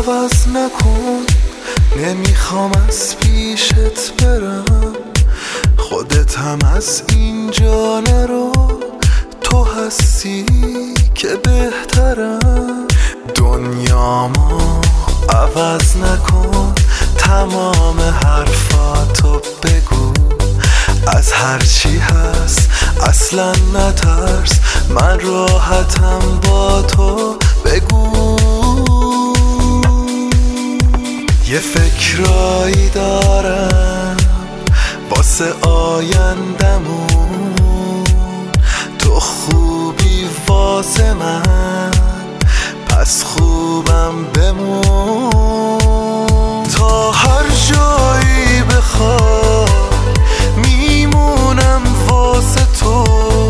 عوض نکن، نمیخوام از پیشت برم، خودت هم از اینجا نرو، تو هستی که بهترم. دنیامو عوض نکن، تمام حرفاتو بگو، از هرچی هست اصلا نترس، من راحتم با تو، بگو. یه فکرایی دارم واسه آیندمون، تو خوبی واسه من، پس خوبم بمون. تا هر جایی بخوای میمونم واسه تو،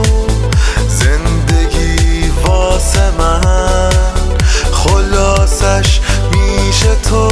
زندگی واسه من خلاصش میشه تو.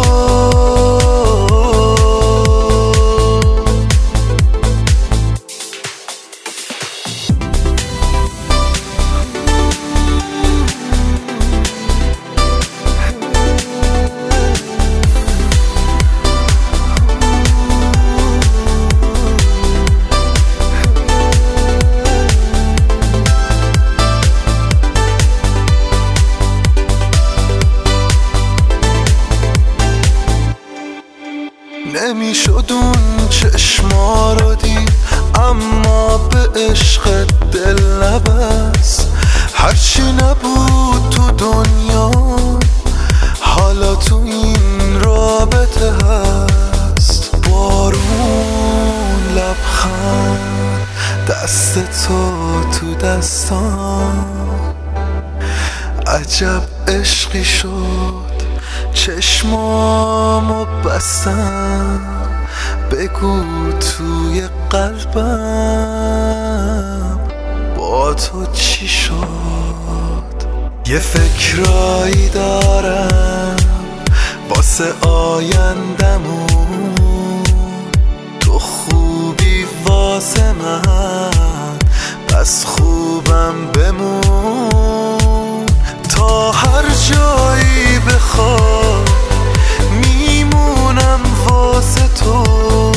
نمیشد اون چشما رو دید، اما به عشق دل نبست. هرچی نبود تو دنیا حالا تو این رابطه هست. بارون، لبخند، دست تو دستان، عجب عشقی شد چشمامو بستم، بگو توی قلبم با تو چی شد. یه فکرایی دارم واسه آیندمون، تو خوبی واسه من، پس خوبم بمون. تا هر جایی بخوای میمونم واسه تو،